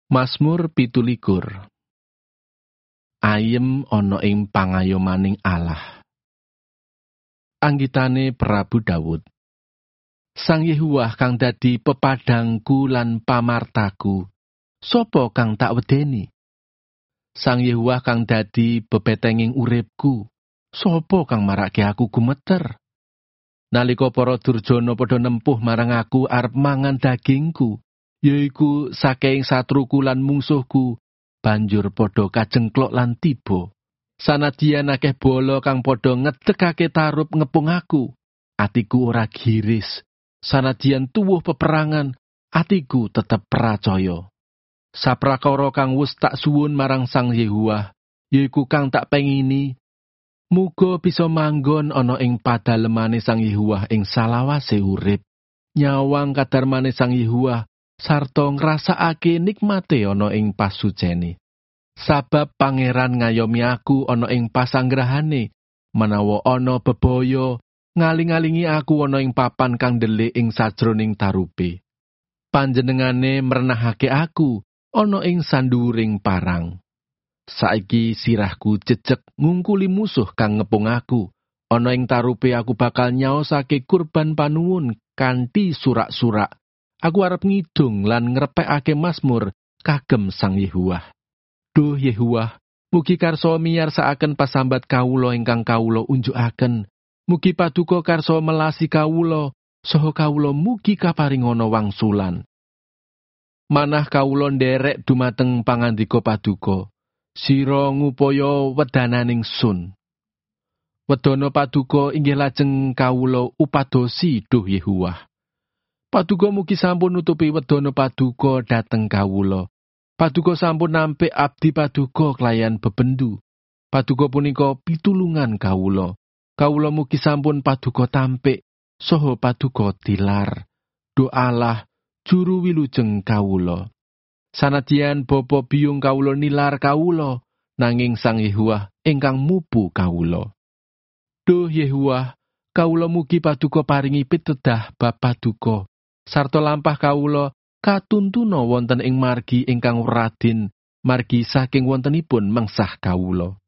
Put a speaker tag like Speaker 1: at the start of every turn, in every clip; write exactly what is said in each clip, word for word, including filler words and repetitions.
Speaker 1: Mazmur pitulikur. Ayem ana ing pangayomaning Allah. Anggitane Prabu Daud. Sang Yehuwah kang dadi pepadangku lan pamartaku, sapa kang tak wedeni? Sang Yehuwah kang dadi bebetenging uripku, sapa kang marake aku gumeter? Nalika para durjana padha nempuh marang aku arep mangan dagingku, yaiku saking satruku lan mungsuhku, banjur padha kajengklok lan tiba. Sanadyan akeh bala kang padha ngedekake tarup ngepung aku, atiku ora giris. Sanadyan tuwuh peperangan, atiku tetep percaya. Saprakara kang wus tak suwun marang Sang Yehuwah, yaiku kang tak pengini, muga bisa manggon ana ing padalemane Sang Yehuwah ing salawase urip, nyawang kadarmane Sang Yehuwah, sarta ngrasakake nikmate ana ing pasucene. Sabab Pangeran ngayomi aku ana ing pasanggrahane, menawa ana bebaya, ngaling-alingi aku ana ing papan kang ndelik ing sajroning tarupe. Panjenengane mrenahake aku ana ing sanduwuring parang. Saiki sirahku jejeg ngungkuli musuh kang ngepung aku. Ana ing tarupe aku bakal nyaosake kurban panuwun kanthi surak-surak. Aku arep ngidung lan ngrepekake mazmur kagem Sang Yehuwah. Duh Yehuwah, mugi karsa miyarsakaken pasambat kawula ingkang kawula unjukaken. Mugi paduka karsa melasi kawula, saha kawula mugi kaparingana wangsulan. Manah kawula nderek dumateng pangandika paduka. Sira ngupaya wedananing sun. Wedana paduka inggih lajeng kawula upadosi Duh Yehuwah. Paduka mugi sampun nutupi wedana paduka dhateng kawula. Paduka sampun nampik abdi paduka klayan bebendu. Paduka punika pitulungan kawula. Kawula mugi sampun paduka tampik, saha paduka tilar. Duh Allah, juru wilujeng kawula. Sanadyan bapa biyung kawula nilar kawula, nanging Sang Yehuwah ingkang mupu kawula. Duh Yehuwah, kawula mugi paduka paringi pitedah bab paduka, sarta lampah kawula katuntuna wonten ing margi ingkang radin, margi saking wontenipun mengsah kawula.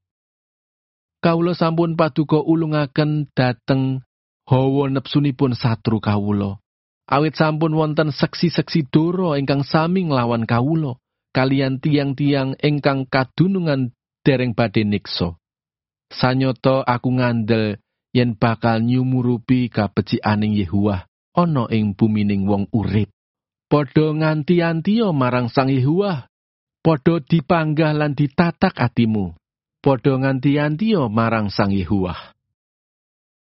Speaker 1: Kawula sampun paduka ulungaken dhateng hawa nepsunipun satru kawula. Awit sampun wonten seksi-seksi doro ingkang sami nglawan kawula, kaliyan tiang-tiang ingkang kadunungan dereng badhe niksa. Sanyata aku ngandel yen bakal nyumurupi kabecikaning Yehuwah ana ing bumining wong urip. Padha nganti-antiya marang Sang Yehuwah, padha dipanggah lan ditatak atimu. Padha nganti-antiya marang Sang Yehuwah.